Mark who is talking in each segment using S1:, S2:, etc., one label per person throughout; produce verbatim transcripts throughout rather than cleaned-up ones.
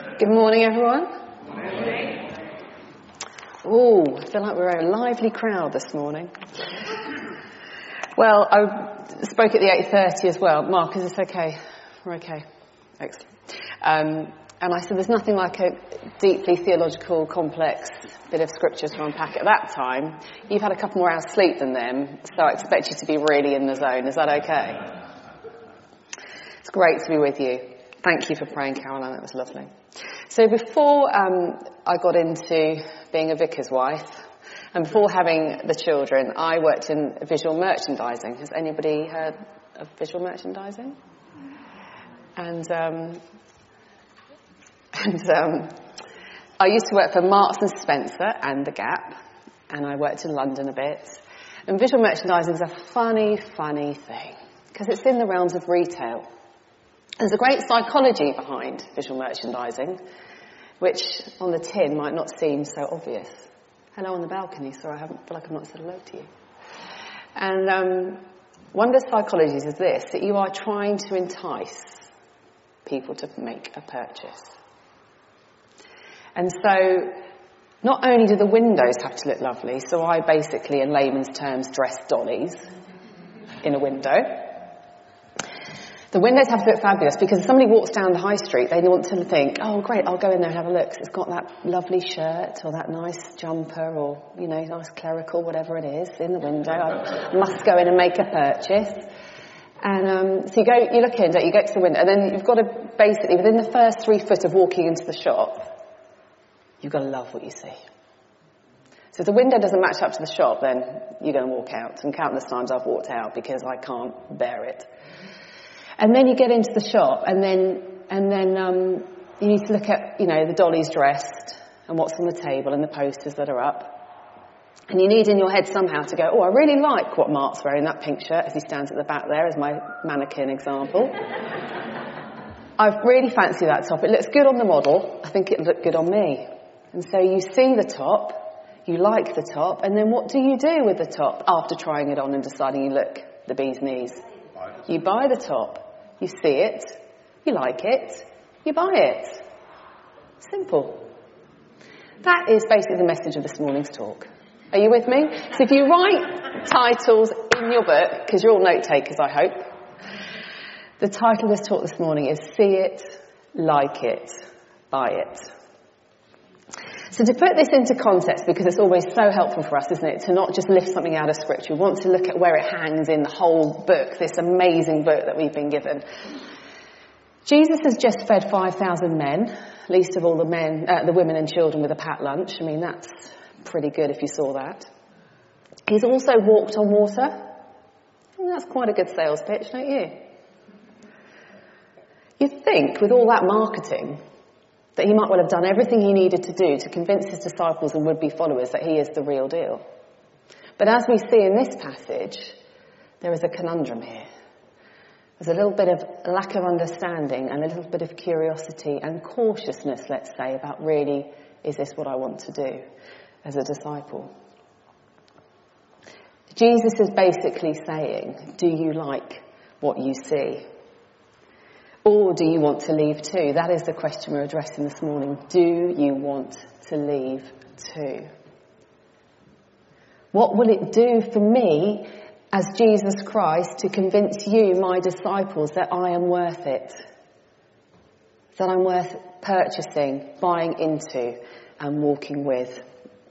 S1: Good morning, everyone. Oh, I feel like we're a lively crowd this morning. Well, I spoke at the eight thirty as well. Mark, is this okay? We're okay. Excellent. Um, and I said there's nothing like a deeply theological, complex bit of scripture to unpack at that time. You've had a couple more hours sleep than them, so I expect you to be really in the zone. Is that okay? It's great to be with you. Thank you for praying, Caroline. That was lovely. So before um, I got into being a vicar's wife, and before having the children, I worked in visual merchandising. Has anybody heard of visual merchandising? And um, and um, I used to work for Marks and Spencer and The Gap, and I worked in London a bit. And visual merchandising is a funny, funny thing because it's in the realms of retail. There's a great psychology behind visual merchandising, which on the tin might not seem so obvious. Hello on the balcony, sorry, I haven't, feel like I've not said hello to you. And um, one of the psychologies is this, that you are trying to entice people to make a purchase. And so, not only do the windows have to look lovely, so I basically, in layman's terms, dress dollies in a window. The windows have to look fabulous because if somebody walks down the high street, they want to think, oh, great, I'll go in there and have a look. It's got that lovely shirt or that nice jumper or, you know, nice clerical, whatever it is, in the window. I must go in and make a purchase. And um, so you go, you look in, you get to the window, and then you've got to basically, within the first three foot of walking into the shop, you've got to love what you see. So if the window doesn't match up to the shop, then you're going to walk out. And countless times I've walked out because I can't bear it. And then you get into the shop, and then and then um, you need to look at, you know, the dollies dressed and what's on the table and the posters that are up. And you need in your head somehow to go, oh, I really like what Mark's wearing, that pink shirt, as he stands at the back there as my mannequin example. I really fancy that top. It looks good on the model. I think it looked good on me. And so you see the top, you like the top, and then what do you do with the top after trying it on and deciding you look the bee's knees? You buy the top. You see it, you like it, you buy it. Simple. That is basically the message of this morning's talk. Are you with me? So if you write titles in your book, because you're all note takers, I hope, the title of this talk this morning is See It, Like It, Buy It. So to put this into context, because it's always so helpful for us, isn't it, to not just lift something out of scripture. We want to look at where it hangs in the whole book, this amazing book that we've been given. Jesus has just fed five thousand men, least of all the men, uh, the women and children with a packed lunch. I mean, that's pretty good if you saw that. He's also walked on water. I think that's quite a good sales pitch, don't you? You'd think, with all that marketing, that he might well have done everything he needed to do to convince his disciples and would-be followers that he is the real deal. But as we see in this passage, there is a conundrum here. There's a little bit of lack of understanding and a little bit of curiosity and cautiousness, let's say, about really, is this what I want to do as a disciple? Jesus is basically saying, do you like what you see? Or do you want to leave too? That is the question we're addressing this morning. Do you want to leave too? What will it do for me as Jesus Christ to convince you, my disciples, that I am worth it? That I'm worth purchasing, buying into and walking with?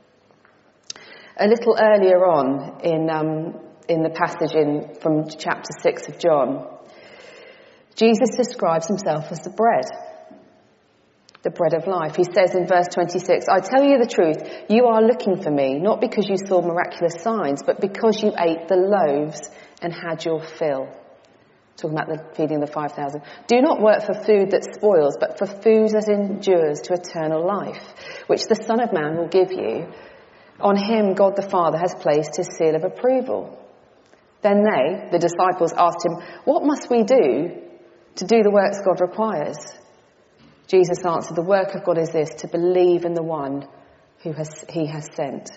S1: A little earlier on in, um, in the passage in, from chapter six of John, Jesus describes himself as the bread, the bread of life. He says in verse twenty-six, I tell you the truth, you are looking for me, not because you saw miraculous signs, but because you ate the loaves and had your fill. Talking about the feeding the five thousand. Do not work for food that spoils, but for food that endures to eternal life, which the Son of Man will give you. On him God the Father has placed his seal of approval. Then they, the disciples, asked him, what must we do to do the works God requires? Jesus answered, the work of God is this, to believe in the one who has, he has sent.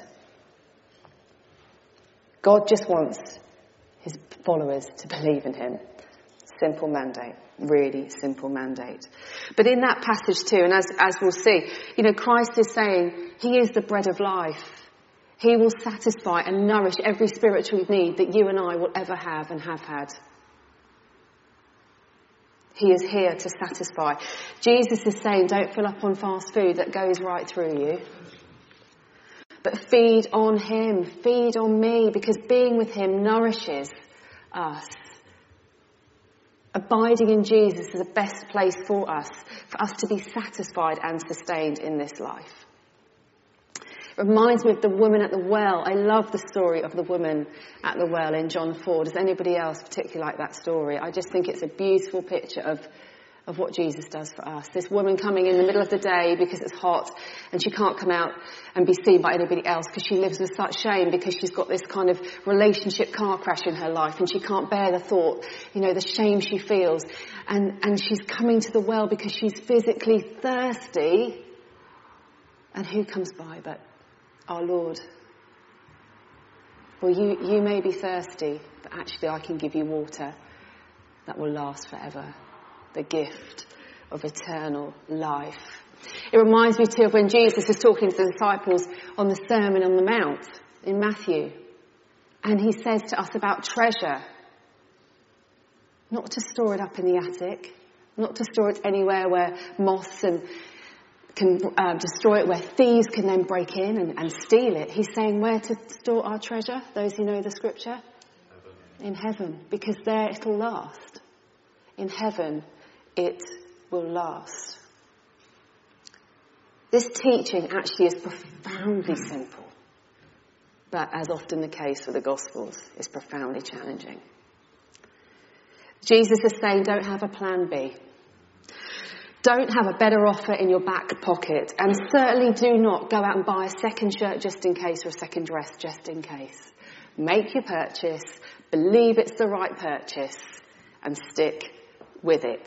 S1: God just wants his followers to believe in him. Simple mandate. Really simple mandate. But in that passage too, and as, as we'll see, you know, Christ is saying he is the bread of life. He will satisfy and nourish every spiritual need that you and I will ever have and have had. He is here to satisfy. Jesus is saying, don't fill up on fast food that goes right through you. But feed on him, feed on me, because being with him nourishes us. Abiding in Jesus is the best place for us, for us to be satisfied and sustained in this life. It reminds me of the woman at the well. I love the story of the woman at the well in John four. Does anybody else particularly like that story? I just think it's a beautiful picture of, of what Jesus does for us. This woman coming in the middle of the day because it's hot and she can't come out and be seen by anybody else because she lives with such shame because she's got this kind of relationship car crash in her life and she can't bear the thought, you know, the shame she feels. And, and she's coming to the well because she's physically thirsty. And who comes by but our Lord? Well, you, you may be thirsty, but actually I can give you water that will last forever. The gift of eternal life. It reminds me too of when Jesus is talking to the disciples on the Sermon on the Mount in Matthew. And he says to us about treasure. Not to store it up in the attic. Not to store it anywhere where moths and can uh, destroy it, where thieves can then break in and, and steal it. He's saying where to store our treasure, those who know the scripture? Heaven. In heaven, because there it'll last. In heaven, it will last. This teaching actually is profoundly simple, but as often the case for the Gospels, is profoundly challenging. Jesus is saying, don't have a plan B. Don't have a better offer in your back pocket. And certainly do not go out and buy a second shirt just in case or a second dress just in case. Make your purchase, believe it's the right purchase, and stick with it.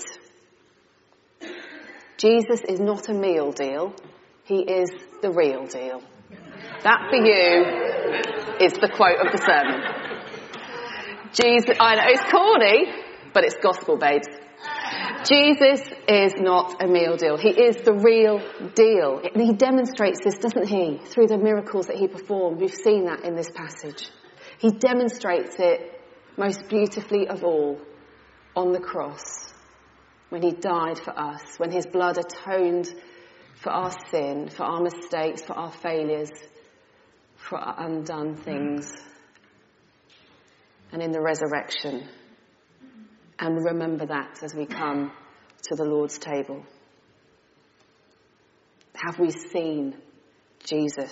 S1: Jesus is not a meal deal. He is the real deal. That for you is the quote of the sermon. Jesus, I know it's corny, but it's gospel, babes. Jesus is not a meal deal. He is the real deal. He demonstrates this, doesn't he? Through the miracles that he performed. We've seen that in this passage. He demonstrates it most beautifully of all on the cross, when he died for us, when his blood atoned for our sin, for our mistakes, for our failures, for our undone things. And in the resurrection. And remember that as we come to the Lord's table. Have we seen Jesus?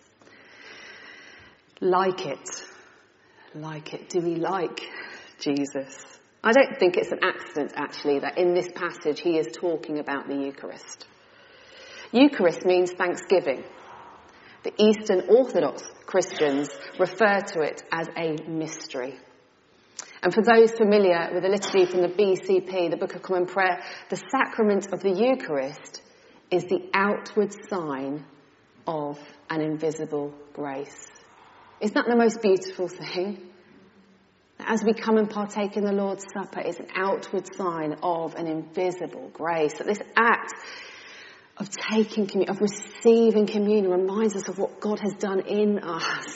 S1: Like it. Like it. Do we like Jesus? I don't think it's an accident, actually, that in this passage he is talking about the Eucharist. Eucharist means thanksgiving. The Eastern Orthodox Christians refer to it as a mystery. And for those familiar with the liturgy from the B C P, the Book of Common Prayer, the sacrament of the Eucharist is the outward sign of an invisible grace. Isn't that the most beautiful thing? As we come and partake in the Lord's Supper, it's an outward sign of an invisible grace. That this act of taking communion, of receiving communion, reminds us of what God has done in us.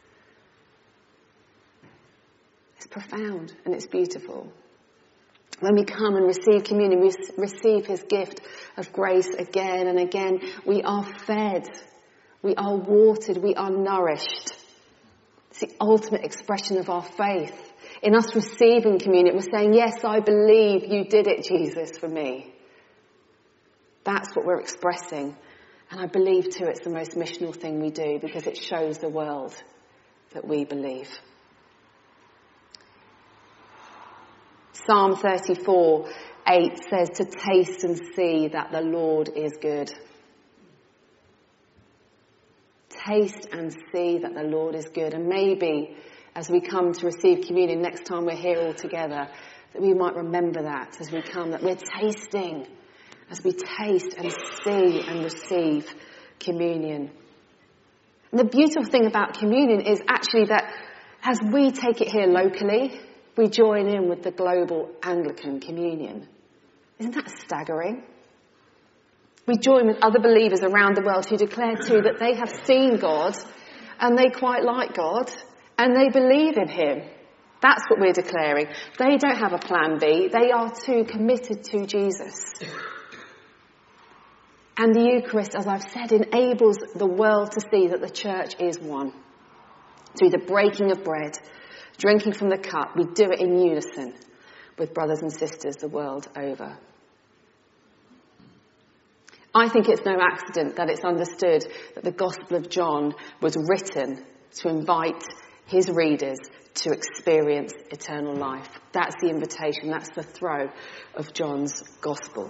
S1: It's profound and it's beautiful. When we come and receive communion, we receive his gift of grace again and again. We are fed. We are watered. We are nourished. It's the ultimate expression of our faith. In us receiving communion, we're saying, yes, I believe you did it, Jesus, for me. That's what we're expressing. And I believe, too, it's the most missional thing we do because it shows the world that we believe. Psalm thirty-four eight says to taste and see that the Lord is good. Taste and see that the Lord is good. And maybe as we come to receive communion next time we're here all together, that we might remember that as we come, that we're tasting, as we taste and see and receive communion. And the beautiful thing about communion is actually that as we take it here locally, we join in with the global Anglican communion. Isn't that staggering? We join with other believers around the world who declare too that they have seen God and they quite like God and they believe in him. That's what we're declaring. They don't have a plan B. They are too committed to Jesus. And the Eucharist, as I've said, enables the world to see that the church is one. Through the breaking of bread, drinking from the cup, we do it in unison with brothers and sisters the world over. I think it's no accident that it's understood that the Gospel of John was written to invite his readers to experience eternal life. That's the invitation, that's the throw of John's Gospel.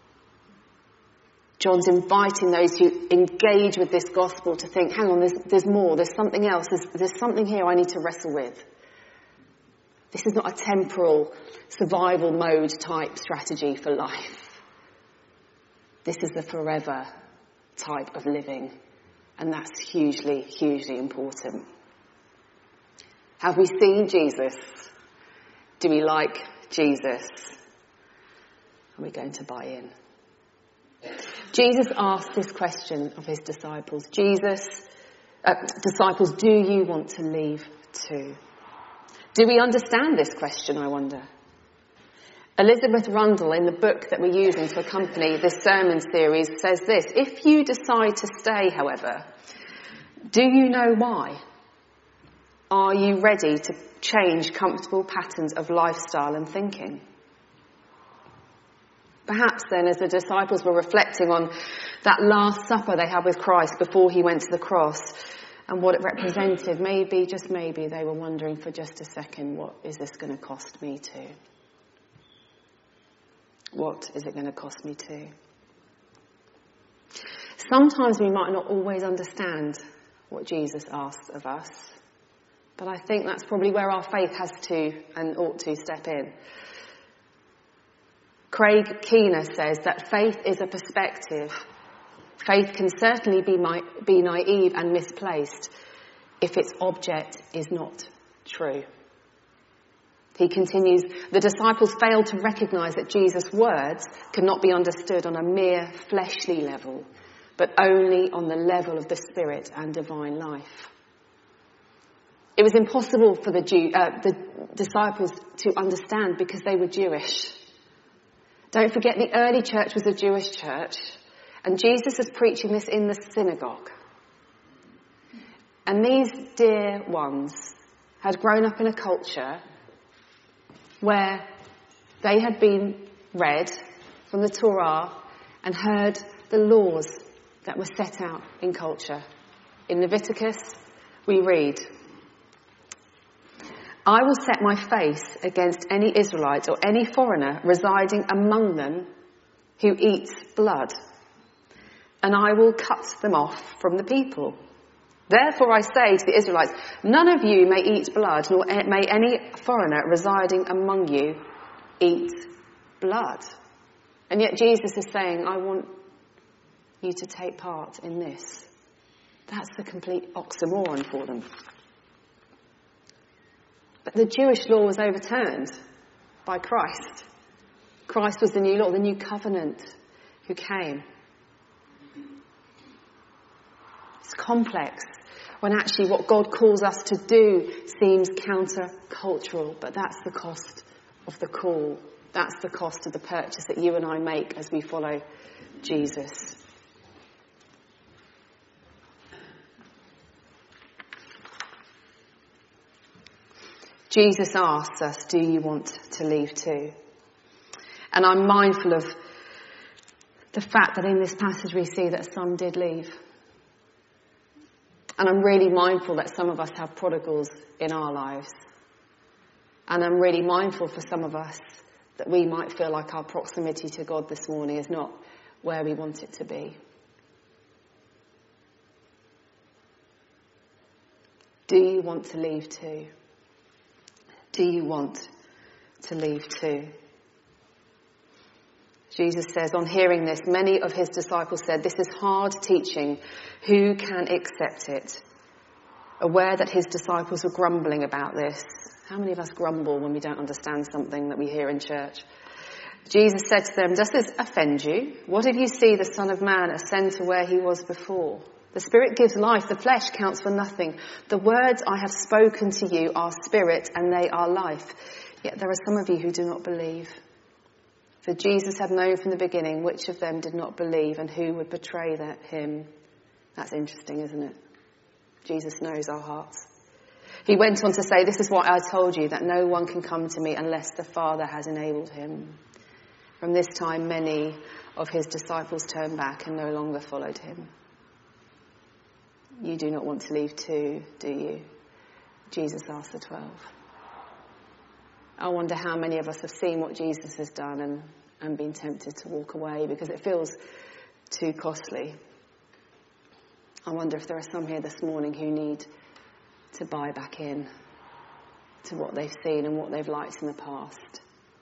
S1: John's inviting those who engage with this Gospel to think, hang on, there's, there's more, there's something else, there's, there's something here I need to wrestle with. This is not a temporal survival mode type strategy for life. This is the forever type of living, and that's hugely, hugely important. Have we seen Jesus? Do we like Jesus? Are we going to buy in? Jesus asked this question of his disciples. Jesus, uh, disciples, do you want to leave too? Do we understand this question, I wonder? Elizabeth Rundle, in the book that we're using to accompany this sermon series, says this: if you decide to stay, however, do you know why? Are you ready to change comfortable patterns of lifestyle and thinking? Perhaps then, as the disciples were reflecting on that Last Supper they had with Christ before he went to the cross and what it represented, maybe, just maybe, they were wondering for just a second, what is this going to cost me too? What is it going to cost me too? Sometimes we might not always understand what Jesus asks of us, but I think that's probably where our faith has to and ought to step in. Craig Keener says that faith is a perspective. Faith can certainly be, my, be naive and misplaced if its object is not true. He continues, the disciples failed to recognise that Jesus' words could not be understood on a mere fleshly level, but only on the level of the Spirit and divine life. It was impossible for the, Jew, uh, the disciples to understand because they were Jewish. Don't forget, the early church was a Jewish church, and Jesus is preaching this in the synagogue. And these dear ones had grown up in a culture where they had been read from the Torah and heard the laws that were set out in culture. In Leviticus, we read, I will set my face against any Israelite or any foreigner residing among them who eats blood, and I will cut them off from the people. Therefore I say to the Israelites, none of you may eat blood, nor may any foreigner residing among you eat blood. And yet Jesus is saying, I want you to take part in this. That's the complete oxymoron for them. But the Jewish law was overturned by Christ. Christ was the new law, the new covenant who came. It's complex when actually what God calls us to do seems counter-cultural, but that's the cost of the call. That's the cost of the purchase that you and I make as we follow Jesus. Jesus asks us, do you want to leave too? And I'm mindful of the fact that in this passage we see that some did leave. And I'm really mindful that some of us have prodigals in our lives. And I'm really mindful for some of us that we might feel like our proximity to God this morning is not where we want it to be. Do you want to leave too? Do you want to leave too? Jesus says, on hearing this, many of his disciples said, this is hard teaching. Who can accept it? Aware that his disciples were grumbling about this, How many of us grumble when we don't understand something that we hear in church? Jesus said to them, does this offend you? What if you see the Son of Man ascend to where he was before? The Spirit gives life, the flesh counts for nothing. The words I have spoken to you are spirit and they are life. Yet there are some of you who do not believe. For Jesus had known from the beginning which of them did not believe and who would betray that him. That's interesting, isn't it? Jesus knows our hearts. He went on to say, this is what I told you, that no one can come to me unless the Father has enabled him. From this time, many of his disciples turned back and no longer followed him. You do not want to leave too, do you? Jesus asked the twelve. I wonder how many of us have seen what Jesus has done and, and been tempted to walk away because it feels too costly. I wonder if there are some here this morning who need to buy back in to what they've seen and what they've liked in the past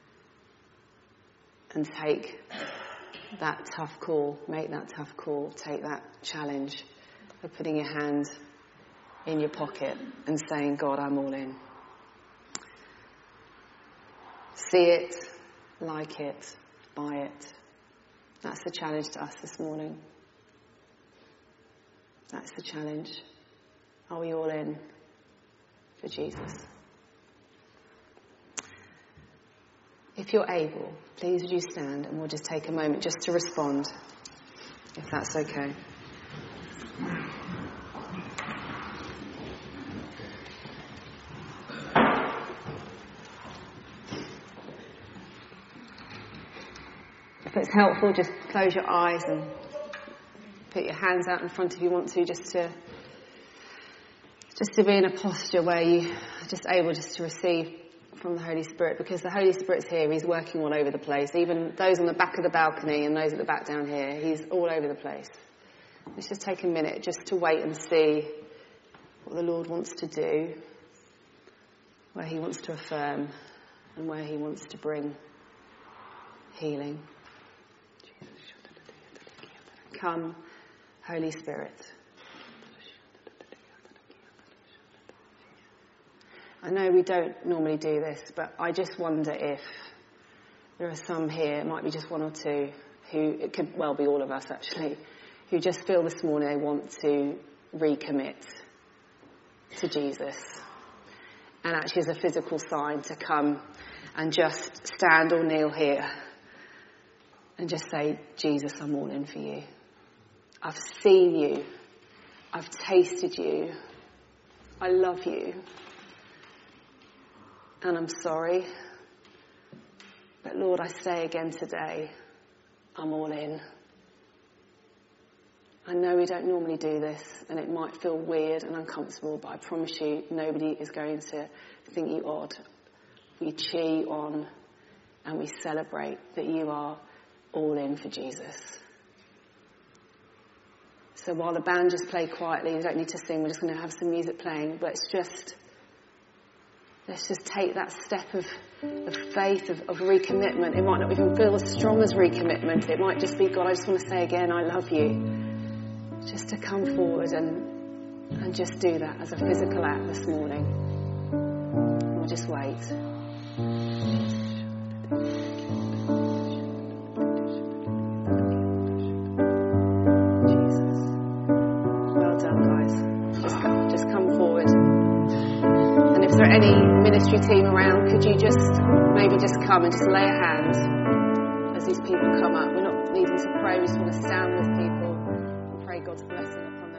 S1: and take that tough call, make that tough call, take that challenge of putting your hand in your pocket and saying, God, I'm all in. See it, like it, buy it. That's the challenge to us this morning. That's the challenge. Are we all in for Jesus? If you're able, please would you stand and we'll just take a moment just to respond, if that's okay. If it's helpful, just close your eyes and put your hands out in front if you want to, just to just to be in a posture where you are just able just to receive from the Holy Spirit, because the Holy Spirit's here. He's working all over the place. Even those on the back of the balcony and those at the back down here, he's all over the place. Let's just take a minute just to wait and see what the Lord wants to do, where he wants to affirm and where he wants to bring healing. Come, Holy Spirit. I know we don't normally do this, but I just wonder if there are some here, it might be just one or two, who, it could well be all of us actually, who just feel this morning they want to recommit to Jesus. And actually as a physical sign to come and just stand or kneel here and just say, Jesus, I'm all in for you. I've seen you. I've tasted you. I love you. And I'm sorry. But Lord, I say again today, I'm all in. I know we don't normally do this and it might feel weird and uncomfortable, but I promise you nobody is going to think you odd. We cheer you on and we celebrate that you are all in for Jesus. So while the band just play quietly, you don't need to sing, we're just going to have some music playing, but it's just, let's just take that step of, of faith, of, of recommitment. It might not even feel as strong as recommitment. It might just be, God, I just want to say again, I love you. Just to come forward and, and just do that as a physical act this morning. We'll just wait. Any ministry team around, could you just maybe just come and just lay a hand as these people come up? We're not needing to pray, we just want to stand with people and pray God's blessing upon them.